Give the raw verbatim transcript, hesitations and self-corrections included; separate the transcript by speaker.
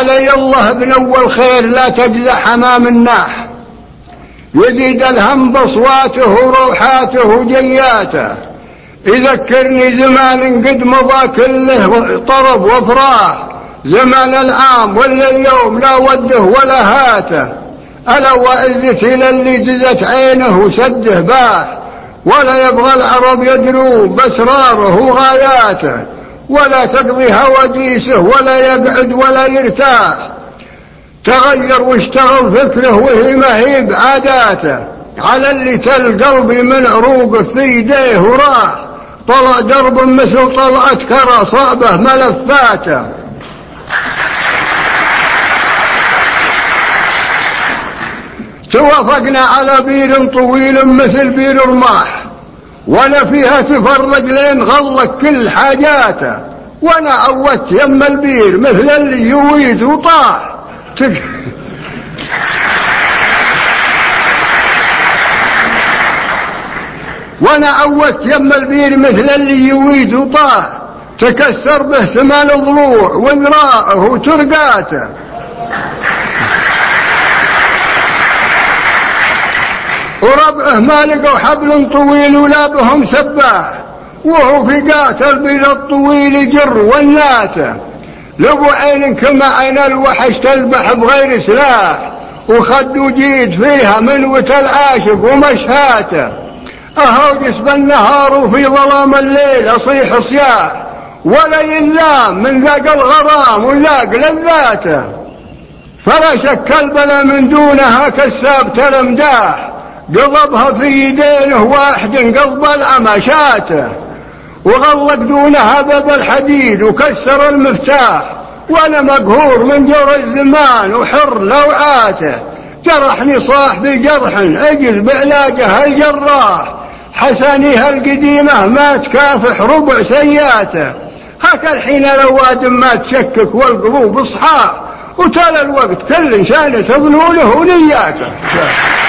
Speaker 1: علي الله بنو الخير لا تجزع حمام الناح، يزيد الهم بصواته وروحاته وجياته، يذكرني زمان قد مضى كله طرب وافراح، زمان العام ولا اليوم لا وده ولا هاته، ألا وعزتي للي جزت عينه وسده باح، ولا يبغى العرب يدروا بأسراره وغاياته، ولا تقضي هواديسه ولا يقعد ولا يرتاح، تغير واشتغل فكره وهي مهيب عاداته، على اللي تل قلبي من عروقه في يديه وراح، طلع درب مثل طلعة كرى صعبه ملفاته. توافقنا على بير طويل مثل بير رماح، وانا فيها تفرق لين غلق كل حاجاته، وانا عودت يم البير مثل اللي يويد وطاح تك... وانا عودت يم البير مثل اللي يويد وطاح، تكسر به ثمان ضلوع وذراعه وترقاته، وربعه ما لقوا حبل طويل ولا بهم سباح، وهو في قات البيض الطويل يجر وناته، لقوا عين كما عين الوحش تلبح بغير سلاح، وخدوا جيد فيها من وت العاشق ومشهاته، اهوجس بالنهار وفي ظلام الليل اصيح صياح، ولا يلام من ذاق الغرام وذاق لذاته، فلا شك البلا من دونها كساب تلمداح، قضبها في يدينه واحد قضب العمشاته، وغلق دونها باب الحديد وكسر المفتاح، وانا مقهور من جور الزمان وحر لوعاته، جرحني صاحبي جرح اجل بعلاجه الجراح، حسنيها القديمه ما تكافح ربع سياته، هك الحين الواد ما تشكك والقلوب صحاح، وتلا الوقت كل شان تظنونه ونياته.